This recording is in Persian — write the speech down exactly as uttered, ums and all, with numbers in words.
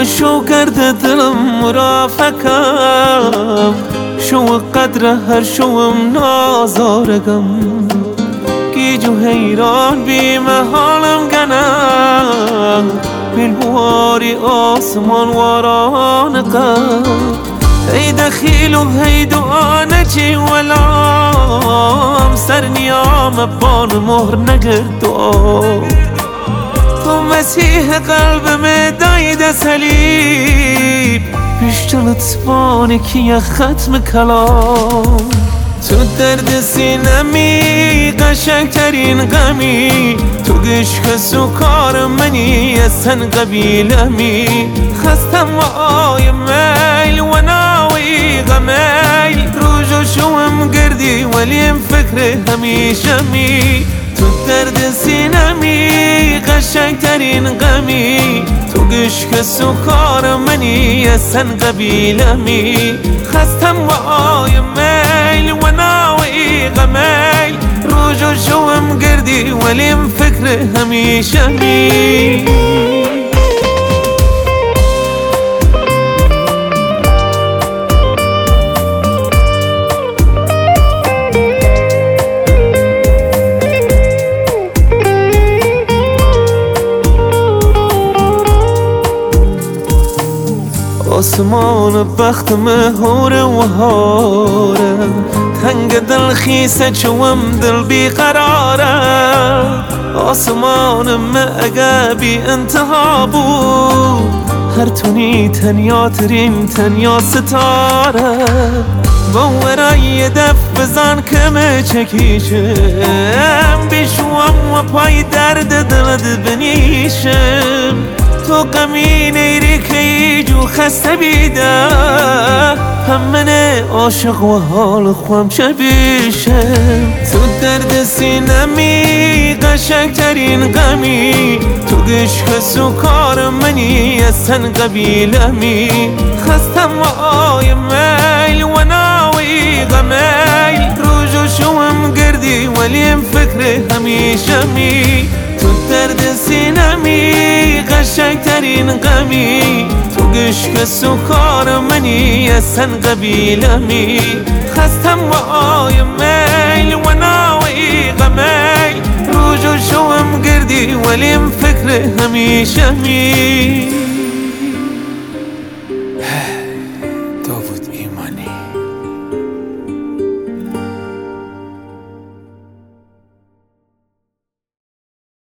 شو کرده دلم مرافقم، شو قدر هر شوم نازارگم، گیجو حیران بیم حالم گنم، بیل بواری آسمان واران قم. هی دخیل و هی دعانه چی ولام، سر نیام بان مهر نگرد دعا. تو مسیح قلبم داید صلیب، پیشتلت سپانه که یه ختم کلام. تو درد سینمی قشنگترین غمی، تو گشک سکار منی اصلا قبیلمی. خستم و آی میل و ناوی غمیل، روز و شوم گردی ولیم فکر همیشه می. تو درد سینمی قشنگترین غمی، تو گشک سکار منی اصلا قبیلمی. خستم و آی میل و ناوی غمیل، روز و شوم گردی ولیم فکر همیشه می. آسمان بخت مهور و هاره، تنگ دل خیسه چوم دل بیقراره. آسمان اگه بی انتها بود، هر تونی تنیا ترین تنیا ستاره. باورای دف بزن که می چکیشم، بیشوم و پای درد دلت بنیشم. تو غمی نیری که جو خسته بیده، هم من عاشق و حال خوام چه بیشم. تو درد سینمی قشنگترین غمی، تو گشک سکار منی اصلا قبیلمی. خستم و آی میل و ناوی غمیل، روز و شوم گردی ولیم فکر همیشه می. تو درد سینمی قشنگترین غمی، تو گشک سکار منی اصلا قبیلمی. خستم و آی میل و ناوی غمیل، روز و شوم گردی ولیم فکر همیشه می.